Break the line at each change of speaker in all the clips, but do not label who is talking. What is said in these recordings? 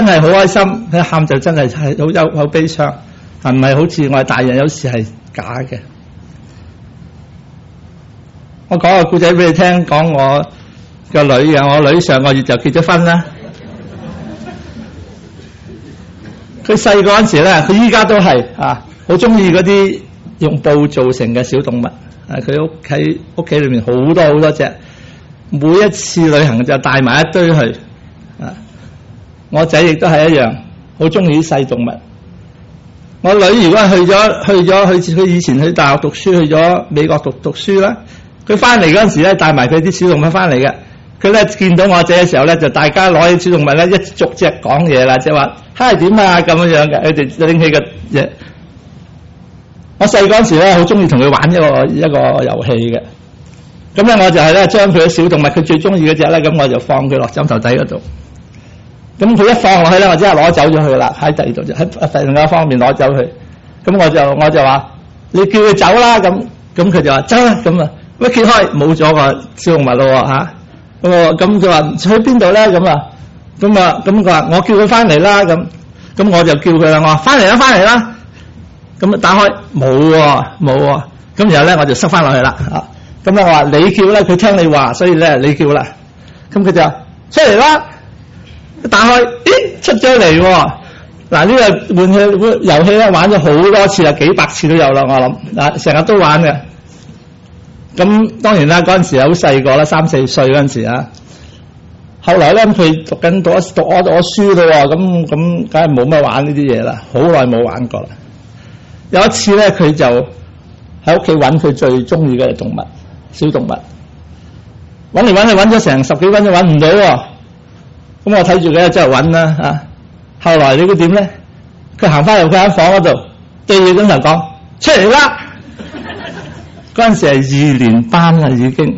係好開心，佢喊就真係好悲傷，係唔係好似我哋大人有時係假嘅？我講個故仔俾你聽，講我個女嘅，我女上個月就結咗婚啦。佢細個嗰陣時咧，佢依家都係好中意嗰啲用布做成嘅小動物。佢喺屋企裏面好多隻，每一次旅行就帶埋一堆去。我仔亦都係一樣，好中意啲細動物。我女如果佢以前去大學讀書，去咗美國讀書啦。佢翻嚟嗰陣時咧，帶埋佢啲小動物翻嚟嘅。佢咧見到我仔嘅時候咧，就大家攞起小動物咧，一逐隻講嘢啦，即係話嗨點啊咁樣嘅。佢哋拎起個嘢。我細嗰陣時咧，好中意同佢玩一個遊戲嘅。咁咧我就係咧將佢嘅小動物，佢最中意嗰隻咧，咁我就放佢落枕頭底嗰度。咁佢一放落去咧，我即係攞走咗佢啦，喺第二度喺另一方面攞走佢。咁我就話你叫佢走啦，咁佢就話走啦，咁啊一揭開冇咗個小動物咯嚇。咁佢話去邊度咧？咁佢話我叫佢翻嚟啦，咁我就叫佢啦，我話翻嚟啦。咁打開冇喎，咁然後咧我就塞翻落去啦嚇。咁咧我話你叫咧，佢聽你話，所以咧你叫啦。咁佢就出嚟啦。打開，咦，出咗嚟喎！嗱，呢個玩具遊戲咧玩咗好多次啦，幾百次都有啦，我諗成日都玩嘅。咁當然啦，嗰陣時好細個啦，3、4歲嗰陣時啊。後來咧佢讀我書啦，咁梗係冇乜玩呢啲嘢啦，好耐冇玩過啦。有一次咧，佢就喺屋企揾佢最中意嘅動物，小動物，揾嚟揾去揾咗成10幾分鐘揾唔到喎。咁我睇住佢真係揾啦嚇。後來你估點咧？佢行翻入佢間房嗰度，對住咁就講出嚟啦。嗰陣時係2年班啦，已經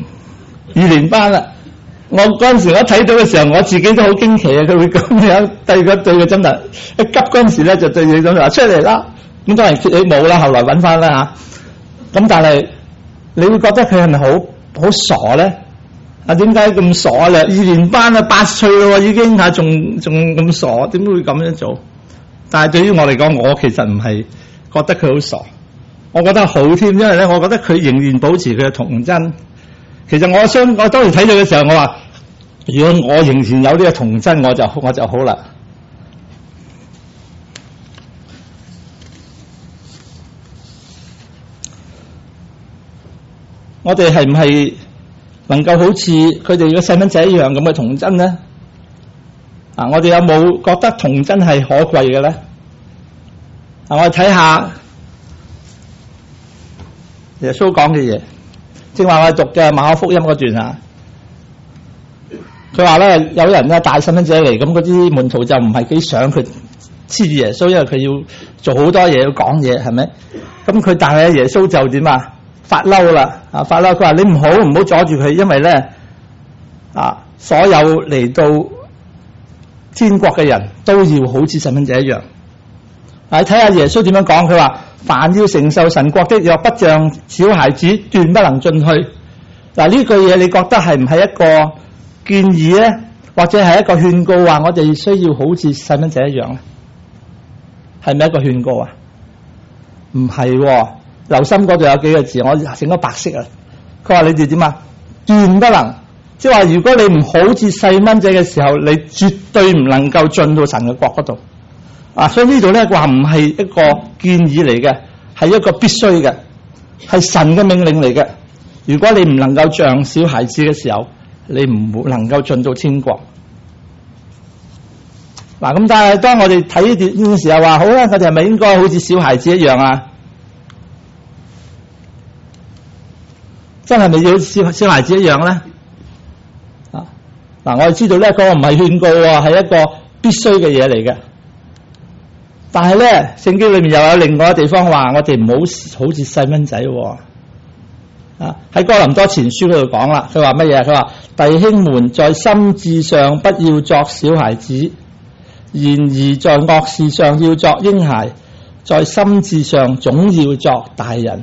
2年班啦。我嗰陣時我睇到嘅時候，我自己都好驚奇啊！佢會咁樣對個針頭，一急嗰陣時咧就對住咁就話出嚟啦。咁當然你冇啦，後來揾翻啦嚇。咁但係你會覺得佢係咪好傻咧？點解咁傻咧？2年班啊，8歲咯，已經仲咁傻，點會咁樣做？但係對於我嚟講，我其實唔係覺得佢好傻，我覺得好添，因為咧，我覺得佢仍然保持佢嘅童真。其實我當時睇到嘅時候，我話：如果我仍然有呢個童真，我就好啦。我哋係唔係能夠好似佢哋嘅細蚊仔一樣咁嘅童真咧？我哋有冇覺得童真係可貴嘅咧？我哋睇下耶穌講嘅嘢，正話我哋讀嘅馬可福音嗰段啊。佢話咧，有人咧帶細蚊仔嚟，咁嗰啲門徒就唔係幾想佢黐住耶穌，因為佢要做好多嘢，要講嘢，係咪？咁但係耶穌就點啊？發嬲啦！發嬲，佢話你唔好阻住佢，因為咧所有嚟到天國嘅人都要好似細蚊仔一樣。睇下耶穌點樣講，佢話凡要承受神國的，若不像小孩子，斷不能進去。呢句嘢你覺得係唔係一個建議咧，或者係一個勸告，話我哋需要好似細蚊仔一樣咧？係咪一個勸告啊？唔係喎。留心嗰度有幾個字，我整咗白色啊。佢話你哋點啊？斷不能，即係話如果你唔好似細蚊仔嘅時候，你絕對唔能夠進到神嘅國嗰度。所以呢度咧話唔係一個建議嚟嘅，係一個必須嘅，係神嘅命令嚟嘅。如果你唔能夠像小孩子嘅時候，你唔能夠進到天國。咁但係當我哋睇呢段嘅時候話，好啦，我哋係咪應該好似小孩子一樣啊？真係咪要小孩子一樣咧？我哋知道咧，嗰個唔係勸告喎，係一個必須嘅嘢嚟嘅。但係咧，聖經裏面又有另外一個地方話，我哋唔好好似細蚊仔喎。喺哥林多前書嗰度講啦，佢話乜嘢？佢話弟兄們在心志上不要作小孩子，然而在惡事上要作嬰孩，在心志上總要作大人。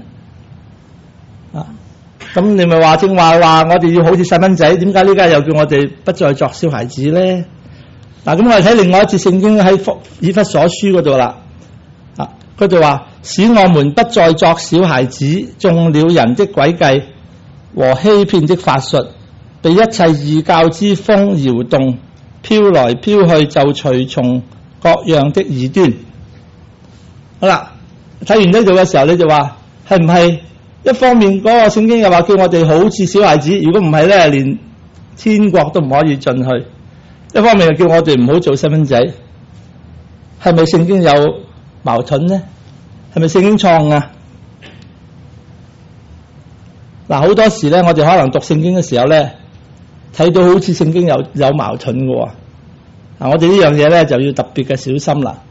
咁你咪正話我哋要好似細蚊仔，點解呢家又叫我哋不再作小孩子咧？ 嗱，咁我哋睇另外一節聖經喺以弗所書嗰度啦。佢就話：使我們不再作小孩子，中了人的詭計和欺騙的法術，被一切異教之風搖動，飄來飄去，就隨從各樣的異端。好啦，睇完呢度嘅時候，你就話係唔係一方面嗰個聖經又話叫我哋好似小孩子，如果唔係咧，連天國都唔可以進去。一方面又叫我哋唔好做細蚊仔，係咪聖經有矛盾呢？係咪聖經錯啊？嗱，好多時咧，我哋可能讀聖經嘅時候咧，睇到好似聖經有矛盾嘅喎。我哋呢樣嘢咧就要特別嘅小心啦。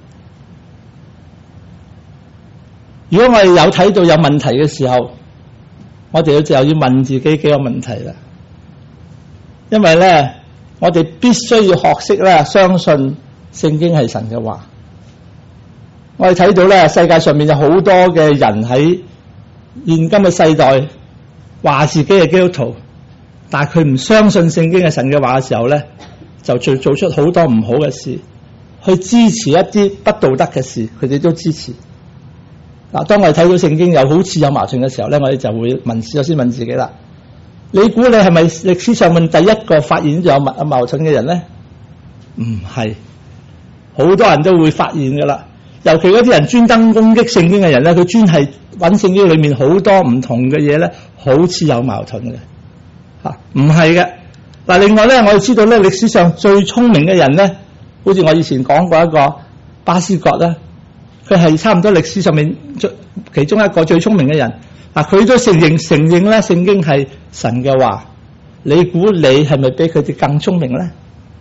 如果我哋有睇到有問題嘅時候，我哋就要問自己幾個問題啦。因為咧，我哋必須要學識咧，相信聖經係神嘅話。我哋睇到咧，世界上面有好多嘅人喺現今嘅世代話自己係基督徒，但係佢唔相信聖經係神嘅話嘅時候咧，就做出好多唔好嘅事，去支持一啲不道德嘅事，佢哋都支持。嗱，當我哋睇到聖經有好似有矛盾嘅時候咧，我哋就會首先問自己啦：你估你係咪歷史上面第一個發現有矛盾嘅人咧？唔係，好多人都會發現噶啦。尤其嗰啲人專登攻擊聖經嘅人咧，佢專係揾聖經裏面好多唔同嘅嘢咧，好似有矛盾嘅嚇，唔係嘅。嗱，另外咧，我哋知道咧，歷史上最聰明嘅人咧，好似我以前講過一個巴斯葛啦，佢係差唔多歷史上面其中一個最聰明嘅人。嗱，佢都承認咧，聖經係神嘅話。你估你係咪比佢哋更聰明咧？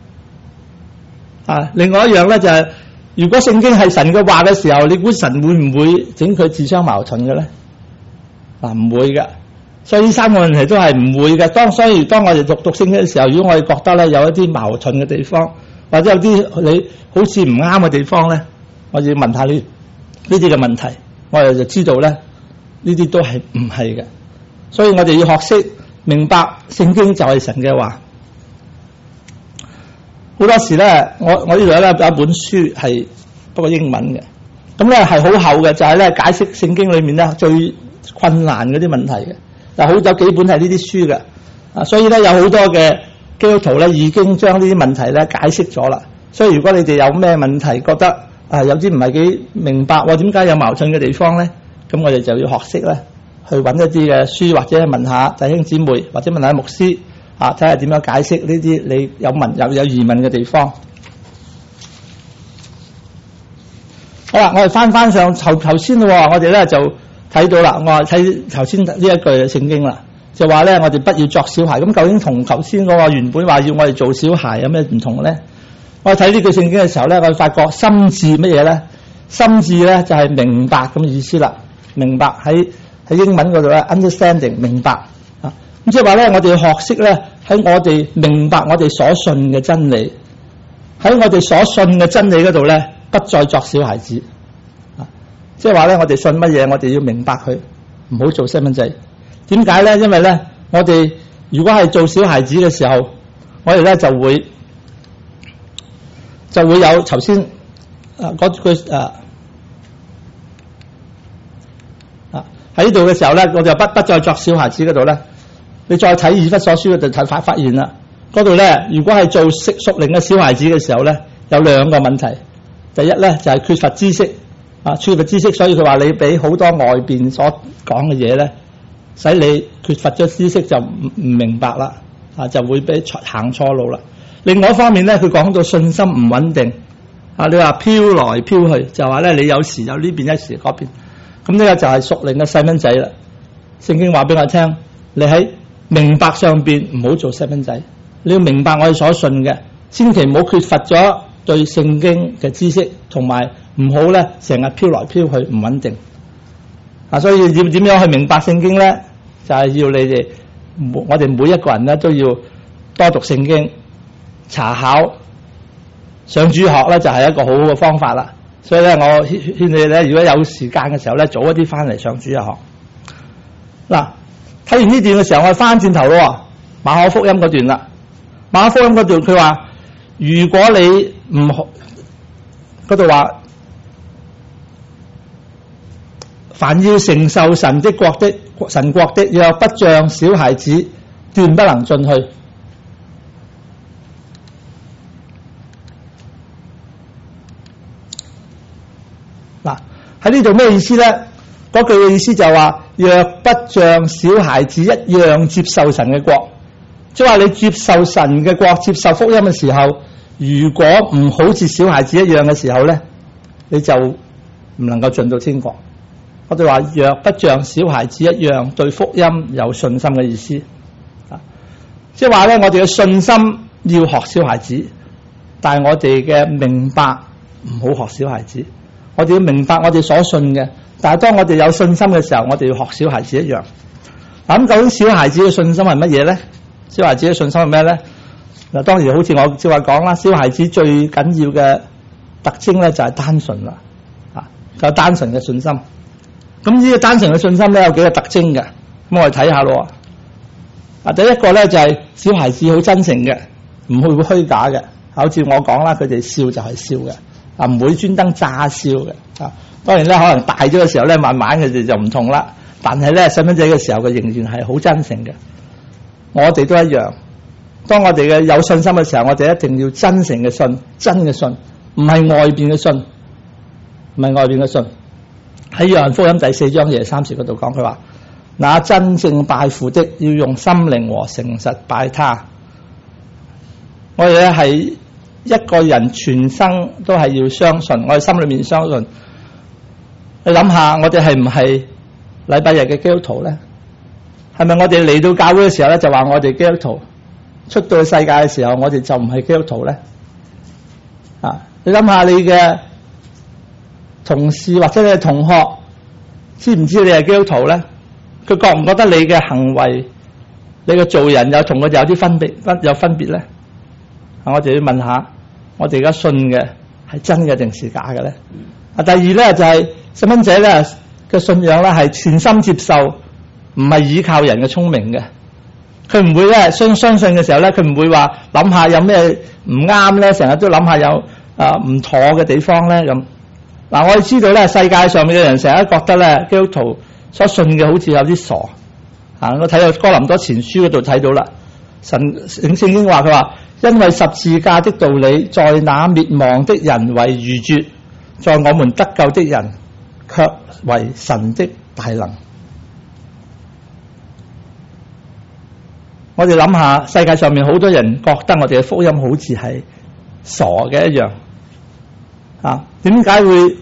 另外一樣咧就係，如果聖經係神嘅話嘅時候，你估神會唔會整佢自相矛盾嘅咧？唔會嘅。所以呢三個問題都係唔會嘅。所以當我哋讀聖經嘅時候，如果我哋覺得咧有一啲矛盾嘅地方，或者有啲你好似唔啱嘅地方咧，我哋要問下呢啲嘅問題，我哋就知道咧呢啲都係唔係嘅。所以我哋要學識明白聖經就係神嘅話。好多時咧，我呢度咧有一本書係不過英文嘅，咁咧係好厚嘅，就係咧解釋聖經裏面咧最困難嗰啲問題嘅。嗱，好有幾本係呢啲書嘅，所以咧有好多嘅基督徒咧已經將呢啲問題咧解釋咗啦。所以如果你哋有咩問題覺得有啲唔係幾明白，點解有矛盾嘅地方咧，咁我哋就要學識咧去揾一啲嘅書，或者問下弟兄姊妹，或者問下牧師。睇下點樣解釋呢啲你有疑問嘅地方。好啦，我哋翻上頭先咯，我哋咧就睇到啦。我話睇頭先呢一句聖經啦，就話咧我哋不要作小孩。咁究竟同頭先嗰個原本話要我哋做小孩有咩唔同咧？我睇呢句聖經嘅時候咧，我發覺心智乜嘢咧？心智咧就係明白咁意思啦。明白喺英文嗰度咧 ，understanding 明白。咁即係話咧，我哋要學識咧喺我哋明白我哋所信嘅真理，喺我哋所信嘅真理嗰度咧，不再作小孩子。即係話咧，我哋信乜嘢，我哋要明白佢，唔好做細蚊仔。點解咧？因為咧，我哋如果係做小孩子嘅時候，我哋咧就會有頭先嗰句喺呢度嘅時候咧，我就不再作小孩子嗰度咧。你再睇以弗所書嗰度發現啦，嗰度咧如果係做屬靈嘅小孩子嘅時候咧，有兩個問題。第一咧就係缺乏知識，缺乏知識，所以佢話你俾好多外邊所講嘅嘢咧，使你缺乏咗知識就唔明白啦，就會俾行錯路啦。另外一方面咧，佢講到信心唔穩定，你話飄來飄去，就話咧你有時有呢邊，一時嗰邊，咁呢個就係屬靈嘅細蚊仔啦。聖經話俾我聽，你喺明白上邊唔好做細蚊仔，你要明白我哋所信嘅，千祈唔好缺乏咗對聖經嘅知識，同埋唔好咧成日飄來飄去唔穩定。所以要點樣去明白聖經咧？就係要你哋我哋每一個人咧都要多讀聖經，查考上主學咧就係一個好好嘅方法啦。所以咧，我勸你哋咧，如果有時間嘅時候咧，早一啲翻嚟上主日學。嗱，睇完呢段嘅時候，我翻轉頭咯，馬可福音嗰段啦。馬可福音嗰段佢話： 如果你唔嗰度話，凡要承受神國的，若不像小孩子，斷不能進去。嗱，喺呢度咩意思咧？嗰句嘅意思就係話，若不像小孩子一樣接受神嘅國，即係話你接受神嘅國、接受福音嘅時候，如果唔好似小孩子一樣嘅時候咧，你就唔能夠進到天國。我哋話若不像小孩子一樣對福音有信心嘅意思，即係話咧，我哋嘅信心要學小孩子，但係我哋嘅明白唔好學小孩子。我哋要明白我哋所信嘅，但係當我哋有信心嘅時候，我哋要學小孩子一樣。咁究竟小孩子嘅信心係乜嘢咧？小孩子嘅信心係咩咧？嗱，當然好似我正話講啦，小孩子最緊要嘅特徵咧就係單純啦，有單純嘅信心。咁呢個單純嘅信心咧有幾個特徵嘅，咁我哋睇下咯。第一個咧就係小孩子好真誠嘅，唔會虛假嘅。好似我講啦，佢哋笑就係笑嘅，唔會專登詐笑嘅。當然咧，可能大咗嘅時候咧，慢慢佢哋就唔同啦。但係咧，細蚊仔嘅時候，佢仍然係好真誠嘅。我哋都一樣。當我哋嘅有信心嘅時候，我哋一定要真誠嘅信，真嘅信，唔係外邊嘅信，唔係外邊嘅信。喺約翰福音第4章23節嗰度講，佢話：那真正拜父的，要用心靈和誠實拜他。我哋咧係一個人全生都係要相信，我哋心裏面相信。你諗下，我哋係唔係禮拜日嘅基督徒咧？係咪我哋嚟到教會嘅時候咧，就話我哋基督徒？出到世界嘅時候，我哋就唔係基督徒咧？你諗下，你嘅同事或者你嘅同學，知唔知你係基督徒咧？佢覺唔覺得你嘅行為、你嘅做人有同佢哋有啲分別咧？我哋要問下，我哋而家信嘅係真嘅定是假嘅咧？第二咧就係細蚊仔咧嘅信仰咧係全心接受，唔係依靠人嘅聰明嘅。佢唔會咧相信嘅時候咧，佢唔會話諗下有咩唔啱咧，成日都諗下有唔妥嘅地方咧咁。我哋知道咧，世界上面嘅人成日覺得咧，基督徒所信嘅好似有啲傻。我睇到哥林多前書嗰度睇到啦，聖經話佢話，因為十字架的道理，在那滅亡的人為愚拙，在我們得救的人卻為神的大能。我哋諗下，世界上面好多人覺得我哋嘅福音好似係傻嘅一樣。點解會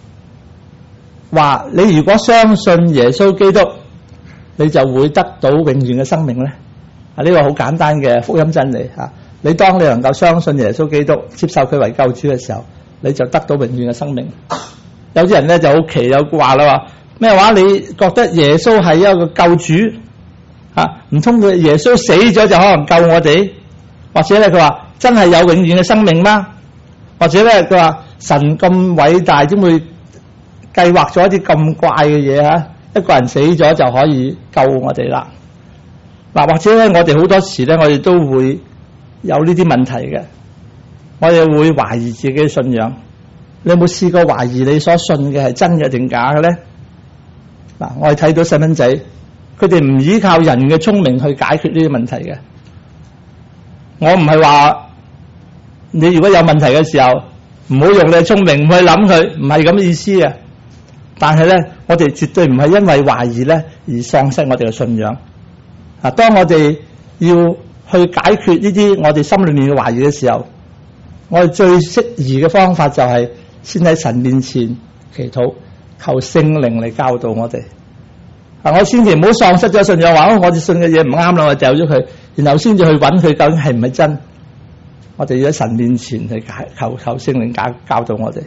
話你如果相信耶穌基督，你就會得到永遠嘅生命咧？呢個好簡單嘅福音真理。你當你能夠相信耶穌基督，接受佢為救主嘅時候，你就得到永遠嘅生命。有啲人咧就好奇有話啦，話咩話？你覺得耶穌係一個救主？唔通佢耶穌死咗就可能救我哋？或者咧佢話真係有永遠嘅生命嗎？或者咧佢話神咁偉大，點會計劃咗一啲咁怪嘅嘢？一個人死咗就可以救我哋啦。或者咧我哋好多時咧，我哋都會有呢啲問題嘅。我哋會懷疑自己嘅信仰。你有冇試過懷疑你所信嘅係真嘅定假嘅咧？我哋睇到細蚊仔，佢哋唔依靠人嘅聰明去解決呢啲問題嘅。我唔係話你如果有問題嘅時候，唔好用你嘅聰明唔去諗佢，唔係咁嘅意思嘅。但係咧，我哋絕對唔係因為懷疑咧而喪失我哋嘅信仰。當我哋要去解決呢啲我哋心裏面嘅懷疑嘅時候，我哋最適宜嘅方法就係先喺神面前祈禱，求聖靈嚟教導我哋。我千祈唔好喪失咗信仰，話我哋信嘅嘢唔啱啦，我掉咗佢，然後先至去揾佢究竟係唔係真。我哋要喺神面前去求聖靈教導我哋。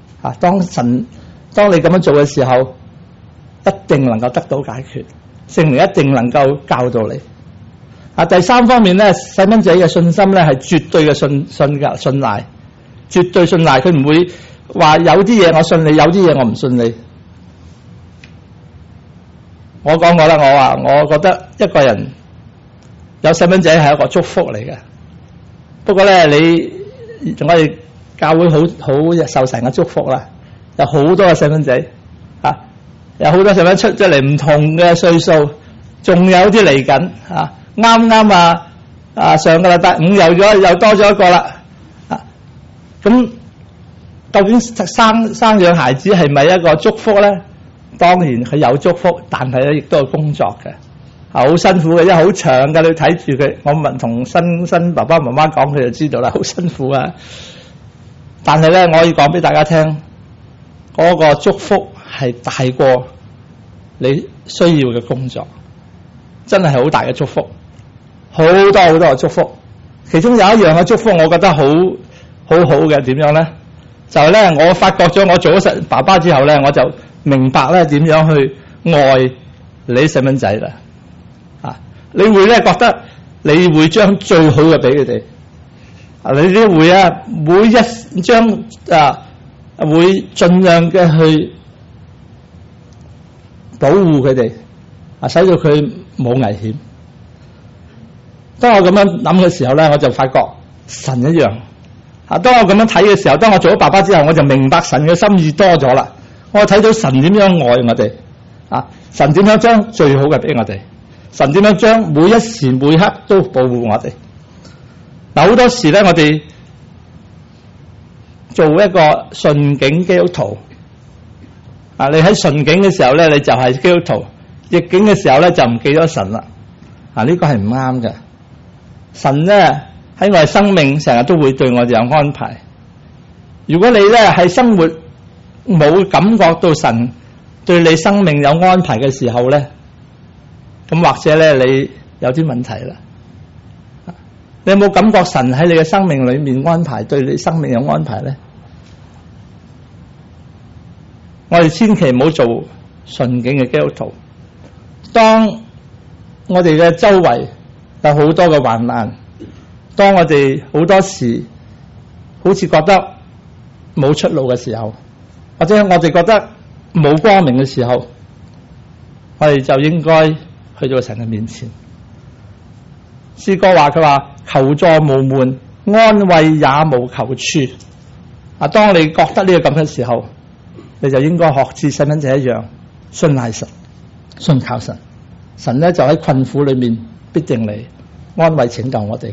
當你咁樣做嘅時候，一定能夠得到解決，聖靈一定能夠教導你。第三方面咧，細蚊仔嘅信心咧係絕對嘅信賴，絕對信賴。佢唔會話有啲嘢我信你，有啲嘢我唔信你。我講過啦，我話我覺得一個人有細蚊仔係一個祝福嚟嘅。不過咧，你我哋教會好受神嘅祝福啦，有好多嘅細蚊仔啊，有好多細蚊出咗嚟唔同嘅歲數，仲有啲嚟緊啊！啱啱上個禮拜五又多咗一個啦啊！咁究竟生養孩子係咪一個祝福咧？當然佢有祝福，但係咧亦都有工作嘅，好辛苦嘅，因為好長嘅，你睇住佢。我問同新爸爸媽媽講，佢就知道啦，好辛苦啊！但係咧，我要講俾大家聽，嗰個祝福係大過你需要嘅工作，真係好大嘅祝福，好多嘅祝福。其中有一樣嘅祝福，我覺得好嘅，點樣咧？就係咧，我發覺咗我做咗爸爸之後咧，我就明白咧點樣去愛你啲細蚊仔啦。啊，你會咧覺得你會將最好嘅俾佢哋。你都會每一張會盡量嘅去保護佢哋，使到佢冇危險。當我咁樣諗嘅時候咧，我就發覺神一樣。當我咁樣睇嘅時候，當我做咗爸爸之後，我就明白神嘅心意多咗啦。我睇到神點樣愛我哋，神點樣將最好嘅俾我哋，神點樣將每一時每刻都保護我哋。好多時咧，我哋做一個順境基督徒，你喺順境嘅時候咧，你就係基督徒；逆境嘅時候咧，就唔記咗神啦。呢個係唔啱嘅。神咧喺我哋生命成日都會對我哋有安排。如果你咧係生活冇感覺到神對你生命有安排嘅時候咧，咁或者咧你有啲問題啦。你有冇感覺神喺你嘅生命裏面安排，對你生命有安排咧？我哋千祈唔好做順境嘅基督徒。當我哋嘅周圍有好多嘅患難，當我哋好多時好似覺得冇出路嘅時候，或者我哋覺得冇光明嘅時候，我哋就應該去到神嘅面前。詩歌話佢話求助無門，安慰也無求處。當你覺得呢個咁嘅時候，你就應該學似細蚊仔一樣，信賴神，信靠神。神咧就喺困苦裏面必定嚟安慰拯救我哋嘅。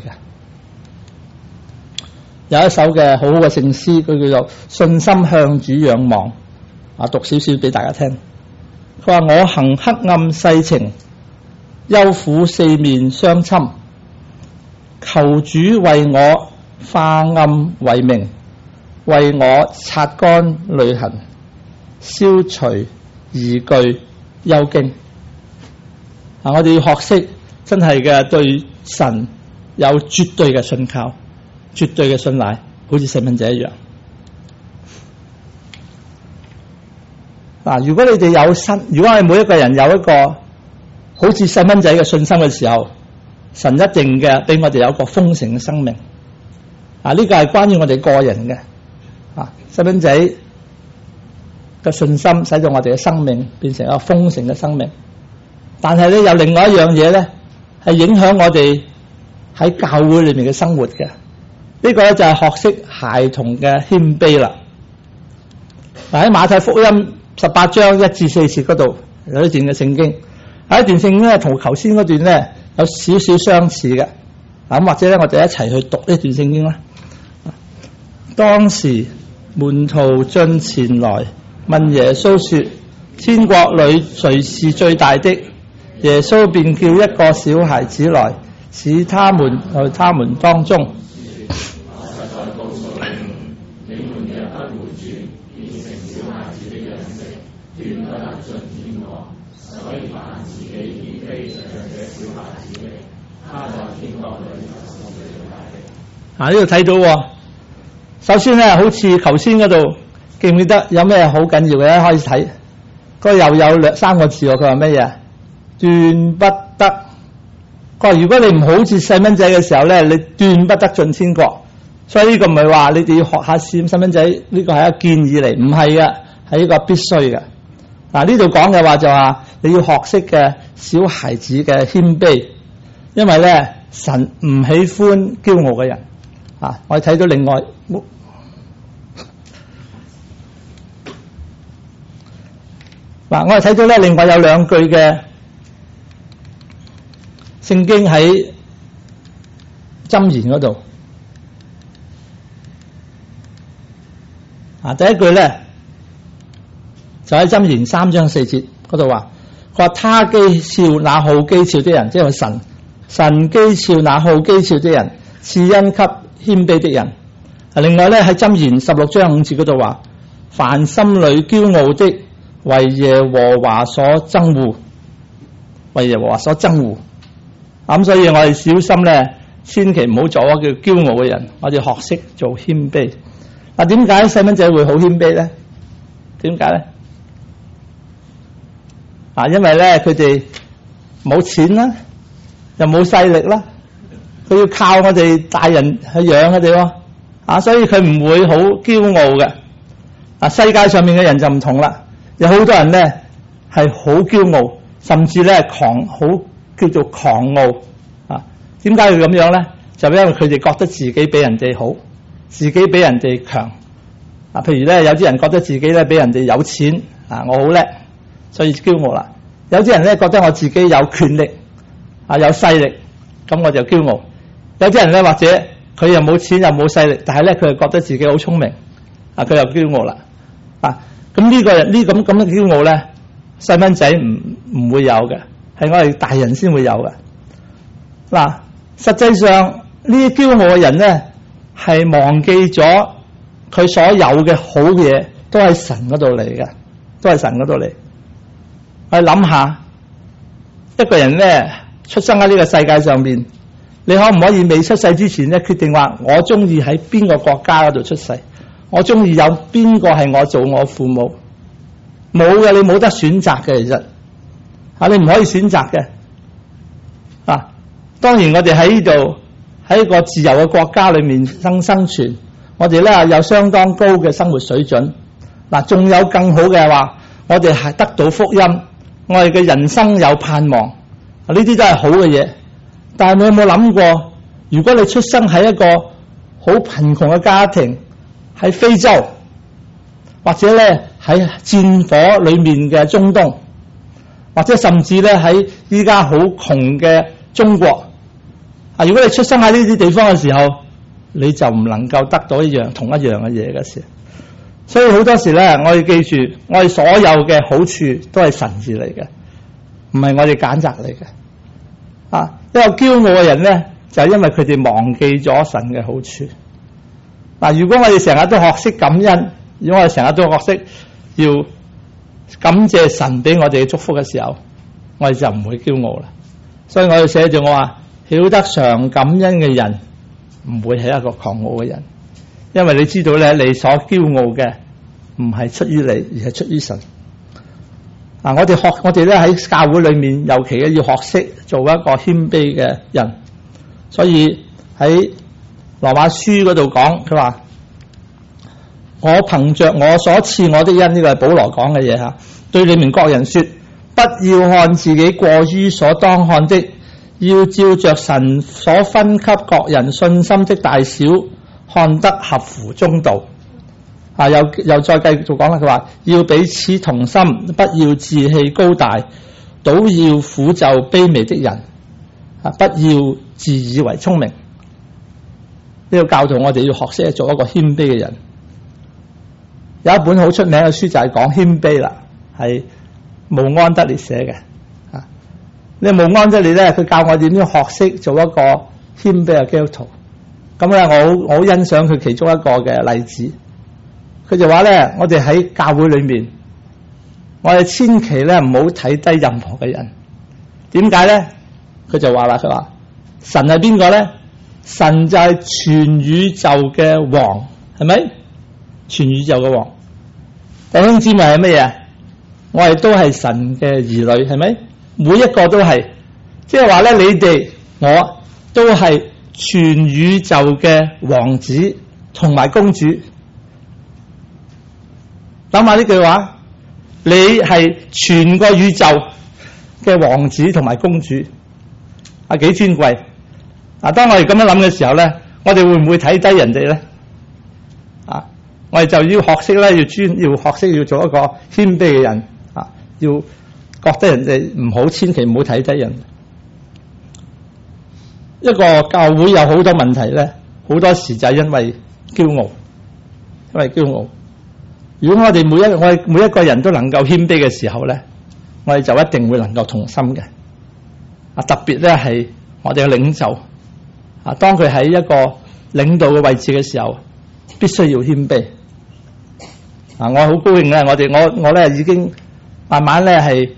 有一首嘅好好嘅聖詩，佢叫做信心向主仰望。讀少少俾大家聽。佢話我行黑暗世情，憂苦四面相侵，求主為我化暗為明，為我擦乾淚痕，消除疑懼憂驚。我哋要學識真係嘅對神有絕對嘅信靠，絕對嘅信賴，好似細蚊仔一樣。如果你哋如果我哋每一個人有一個好似細蚊仔嘅信心嘅時候，神一定嘅俾我哋有一個豐盛嘅生命。呢個係關於我哋個人嘅。細蚊仔嘅信心使到我哋嘅生命變成一個豐盛嘅生命。但係咧有另外一樣嘢咧，係影響我哋喺教會裏面嘅生活嘅。呢個咧就係學識孩童嘅謙卑啦。喺馬太福音18章1至4節嗰度有一段嘅聖經，喺一段聖經咧同頭先嗰段咧有少少相似嘅。咁或者咧我哋一齊去讀呢段聖經啦。當時門徒進前來問耶穌說：天國裏誰是最大的？耶穌便叫一個小孩子來，使他們在他們當中。我實在告訴你們，你們若不回轉，變成小孩子的樣式，斷不得進天國。所以凡自己謙卑像這小孩子的，他在天國裏就是最大的。呢度睇到，首先咧，好似頭先嗰度記唔記得有咩好緊要嘅？開始睇，佢又有3個字，佢話咩嘢？斷不得。佢話如果你唔好似細蚊仔嘅時候咧，你斷不得進天國。所以呢個唔係話你哋要學下細蚊仔，呢個係一個建議嚟，唔係嘅，係一個必須嘅。呢度講嘅話就話你要學識嘅小孩子嘅謙卑，因為咧神唔喜歡驕傲嘅人， 啊，我哋睇到另外嗱，我哋睇到咧，另外有兩句嘅聖經喺箴言嗰度啊，第一句咧就喺箴言3章4節嗰度話，佢話他譏笑那好譏誚的人，即係神譏笑那好譏誚的人，賜恩給謙卑的人。另外咧喺箴言16章5節嗰度話，凡心裏驕傲的，為耶和華所憎惡，為耶和華所憎惡。咁所以我哋小心咧，千祈唔好做一個叫驕傲嘅人，我哋學識做謙卑。嗱，點解細蚊仔會好謙卑咧？點解咧？因為咧佢哋冇錢啦，又冇勢力啦，佢要靠我哋大人去養佢哋喎。所以佢唔會好驕傲嘅。世界上面嘅人就唔同啦，有好多人咧係好驕傲，甚至咧好叫做狂傲。點解要咁樣咧？就因為佢哋覺得自己比人哋好，自己比人哋強。譬如咧有啲人覺得自己咧比人哋有錢，我好叻，所以驕傲啦。有啲人咧覺得我自己有權力，有勢力，咁我就驕傲。有啲人咧或者佢又冇錢又冇勢力，但係咧佢又覺得自己好聰明，佢又驕傲啦。咁呢個人呢咁嘅驕傲咧，細蚊仔唔會有嘅，係我哋大人先會有嘅。實際上呢啲驕傲嘅人咧，係忘記咗佢所有嘅好嘢都係神嗰度嚟嘅，都係神嗰度嚟。我哋諗下，一個人咧出生喺呢個世界上面，你可唔可以未出世之前咧決定話我中意喺邊個國家嗰度出世？我中意有邊個係我做我父母？冇嘅，你冇得選擇嘅，其實你唔可以選擇嘅。當然我哋喺呢度喺一個自由嘅國家裏面生存，我哋咧有相當高嘅生活水準。仲有更好嘅話，我哋係得到福音，我哋嘅人生有盼望，呢啲都係好嘅嘢。但係你有冇諗過，如果你出生喺一個好貧窮嘅家庭，喺非洲，或者咧喺戰火裏面嘅中東，或者甚至咧喺依家好窮嘅中國，如果你出生喺呢啲地方嘅時候，你就唔能夠得到同一樣嘅嘢嘅事。所以好多時咧，我哋記住，我哋所有嘅好處都係神治嚟嘅，唔係我哋揀擇嚟嘅。一個驕傲嘅人咧，就係因為佢哋忘記咗神嘅好處。如果我哋成日都學識感恩，如果我哋成日都學識要感謝神俾我哋嘅祝福嘅時候，我哋就唔會驕傲啦。所以我哋寫住我話，曉得常感恩嘅人唔會係一個狂傲嘅人，因為你知道咧，你所驕傲嘅唔係出於你，而係出於神。我哋咧喺教會裏面，尤其要學識做一個謙卑嘅人。所以喺羅馬書嗰度講，佢話我憑着我所賜我的恩，呢個係保羅講嘅嘢，對你們各人說，不要看自己過於所當看的，要照着神所分給各人信心的大小，看得合乎中道。又再繼續講啦，佢話要彼此同心，不要自氣高大，倒要俯就卑微的人，不要自以為聰明。呢個教導我哋要學識做一個謙卑嘅人。有一本好出名嘅書就係講謙卑啦，係慕安德烈寫嘅。呢慕安德烈咧，佢教我點樣學識做一個謙卑嘅基督徒。咁咧，我好欣賞佢其中一個嘅例子。佢就話咧，我哋喺教會裏面，我哋千祈咧唔好睇低任何嘅人。點解咧？佢就話啦，佢話神係邊個咧？神就係全宇宙嘅王，係咪？全宇宙嘅王。弟兄姊妹係乜嘢？我哋都係神嘅兒女，係咪？每一個都係，即係話咧，你哋我都係全宇宙嘅王子同埋公主。諗下呢句話，你係全個宇宙嘅王子同埋公主，幾尊貴。當我哋咁樣諗嘅時候咧， 我哋會唔會睇低人哋咧？啊，我哋就要學識咧，要學識要做一個謙卑嘅人啊，要覺得人哋唔好，千祈唔好睇低人。一個教會有好多問題咧，好多時就係因為驕傲，因為驕傲。如果我哋每一個人都能夠謙卑嘅時候咧，我哋就一定會能夠同心嘅。啊，特別咧係我哋嘅領袖啊，當佢喺一個領導嘅位置嘅時候，必須要謙卑。啊，我好高興咧，我咧已經慢慢咧係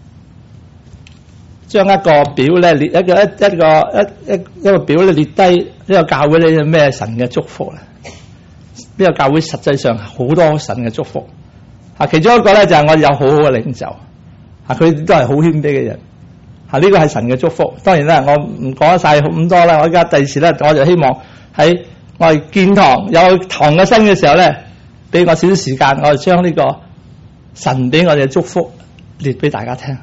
將一個表咧列一個表咧列低呢個教會咧有咩神嘅祝福啦。呢個教會實際上好多神嘅祝福啊，其中一個咧就係我哋有好好嘅領袖啊，佢都係好謙卑嘅人啊，呢個係神嘅祝福。當然啦，我唔講晒咁多啦，我而家第時咧我就希望喺我哋建堂有堂嘅新嘅時候咧，俾我少少時間，我就將呢個神俾我哋嘅祝福列俾大家聽。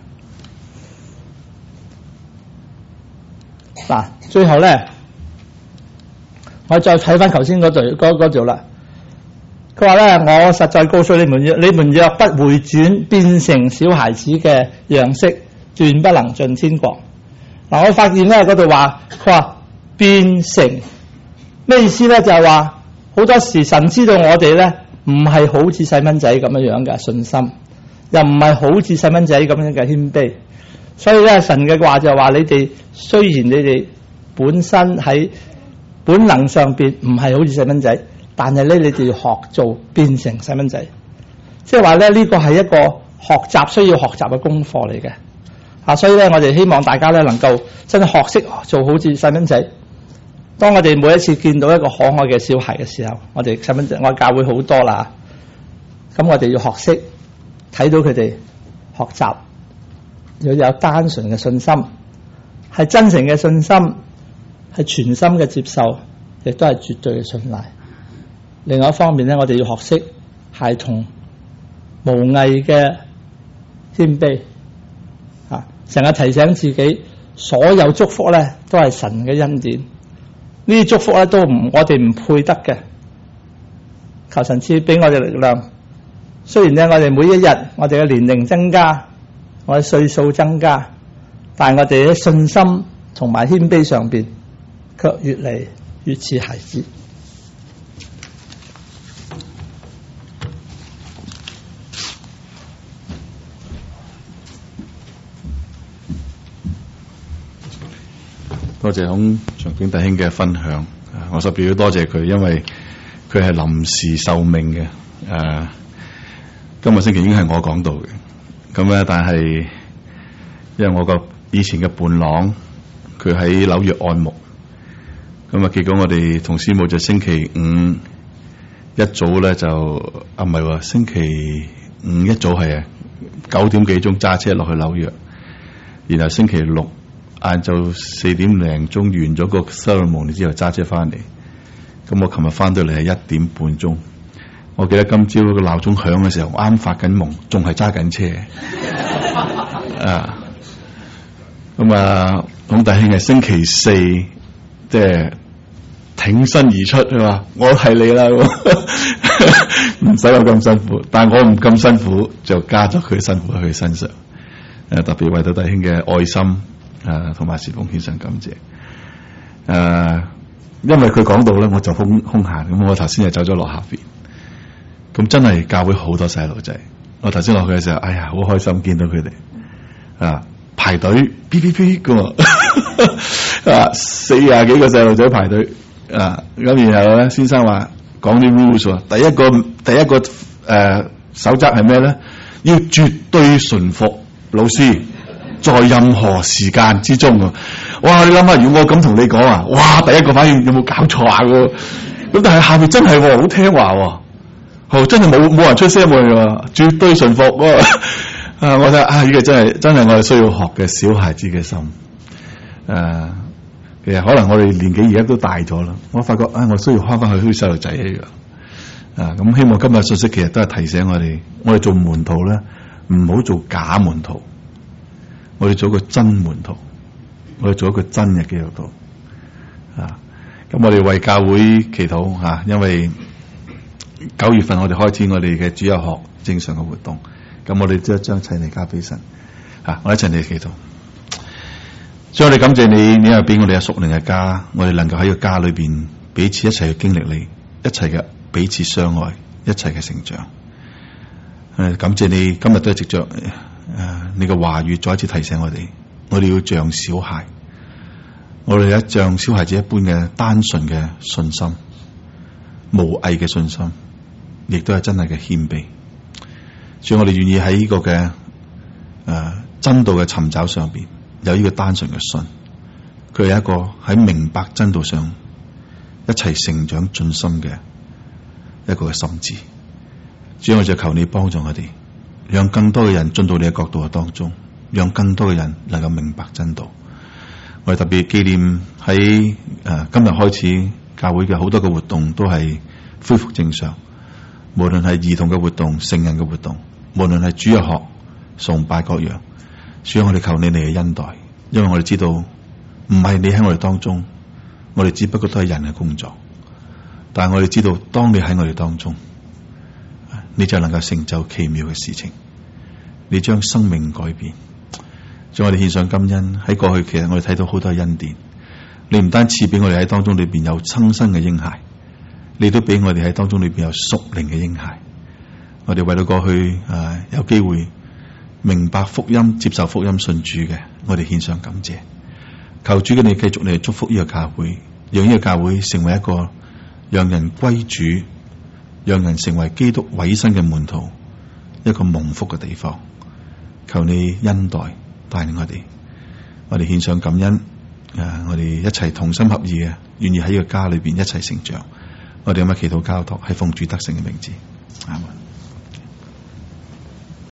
嗱，最後咧，我再睇翻頭先嗰度啦。佢話咧，我實在告訴你們，你們若不回轉，變成小孩子嘅樣式，斷不能進天國。嗱，我發現咧嗰度話，佢話變成咩意思咧？就係話好多時神知道我哋咧唔係好似細蚊仔咁樣嘅信心，又唔係好似細蚊仔咁樣嘅謙卑。所以咧，神嘅話就話你哋雖然你哋本身喺本能上邊唔係好似細蚊仔，但係咧你哋要學做變成細蚊仔，即係話咧呢個係一個學習需要學習嘅功課嚟嘅啊！所以咧，我哋希望大家咧能夠真係學識做好似細蚊仔。當我哋每一次見到一個可愛嘅小孩嘅時候，我哋細蚊仔，我教會好多啦，咁我哋要學識睇到佢哋學習。要有單純嘅信心，係真誠嘅信心，係全心嘅接受，亦都係絕對嘅信賴。另外一方面咧，我哋要學識孩童無偽嘅謙卑啊，成日提醒自己，所有祝福咧都係神嘅恩典，呢啲祝福咧都我哋唔配得嘅，求神賜俾我哋力量。雖然咧我哋每一日我哋嘅年齡增加，我哋歲數增加，但係我哋喺信心同埋謙卑上邊，卻越嚟越似孩子。
多謝孔長景弟兄嘅分享，我實表多謝佢，因為佢係臨時受命嘅。今個星期已經係我講道嘅。咁咧，但係因為我個以前嘅伴郎，佢喺紐約按牧，咁啊，結果我哋同師母就星期五一早咧就唔係喎，星期五一早係啊9點幾鐘揸車落去紐約，然後星期六晏晝4點零鐘完咗個 ceremony之後揸車翻嚟，咁我琴日翻到嚟係1點半鐘。我記得今朝個鬧鐘響嘅時候，我啱發緊夢，仲係揸緊車啊！咁啊，咁弟兄係星期四，即係挺身而出，係嘛？我係你啦，唔使我咁辛苦，但係我唔咁辛苦，就加咗佢辛苦喺佢身上。特別為到弟兄嘅愛心同埋侍奉獻上感謝。因為佢講到咧，我就空閒，咁我頭先就走咗落下邊。咁真係教會好多細路仔，我頭先落去嘅時候，哎呀，好開心見到佢哋排隊嗶嗶嗶咁40幾個細路仔排隊咁然後咧，先生話講啲 rules 第一個守則係咩咧？要絕對順服老師，在任何時間之中啊！哇，你諗下，如果我咁同你講啊，哇，第一個反應有冇搞錯啊？咁但係下面真係好聽話。真係冇人出聲喎，絕對順服喎。我覺得呢個真係我哋需要學嘅小孩子嘅心。其實可能我哋年紀而家都大咗啦，我發覺我需要翻返去好似細路仔一樣。咁希望今日信息其實都係提醒我哋做門徒咧，唔好做假門徒，我哋做一個真門徒，我哋做一個真嘅基督徒。 咁我哋為教會祈禱嚇，因為9月份我哋開始我哋嘅主日學正常嘅活動，咁我哋都將一切嚟交俾神嚇，我一齊嚟祈禱。所以我哋感謝你，你又俾我哋有屬靈嘅家，我哋能夠喺個家裏邊彼此一齊去經歷你，一齊嘅彼此相愛，一齊嘅成長。感謝你今日都係藉着你嘅話語再一次提醒我哋要像小孩，我哋一像小孩子一般嘅單純嘅信心，無偽嘅信心，亦都係真係嘅謙卑。所以我哋願意喺呢個嘅真道嘅尋找上邊有呢個單純嘅信，佢係一個喺明白真道上一齊成長進心嘅一個嘅心智。主，我就求你幫助我哋，讓更多嘅人進到你嘅國度嘅當中，讓更多嘅人能夠明白真道。我哋特別紀念喺今日開始教會嘅好多嘅活動都係恢復正常，無論係兒童嘅活動、成人嘅活動，無論係主日學、崇拜各樣。所以我哋求你嚟嘅恩待，因為我哋知道唔係你喺我哋當中，我哋只不過都係人嘅工作，但係我哋知道當你喺我哋當中，你就能夠成就奇妙嘅事情，你將生命改變。所以我哋獻上感恩。喺過去其實我哋睇到好多恩典，你唔單止俾我哋喺當中裏邊有親生嘅嬰孩，你都俾我哋喺當中裏邊有屬靈嘅嬰孩。我哋為到過去有機會明白福音、接受福音、信主嘅，我哋獻上感謝。求主嘅你繼續嚟祝福呢個教會，讓呢個教會成為一個讓人歸主、讓人成為基督委身嘅門徒，一個蒙福嘅地方。求你恩待帶領我哋，我哋獻上感恩。我哋一齊同心合意嘅，願意喺呢個家裏邊一齊成長。我哋有乜祈禱交託，係奉主得勝嘅名字，阿門。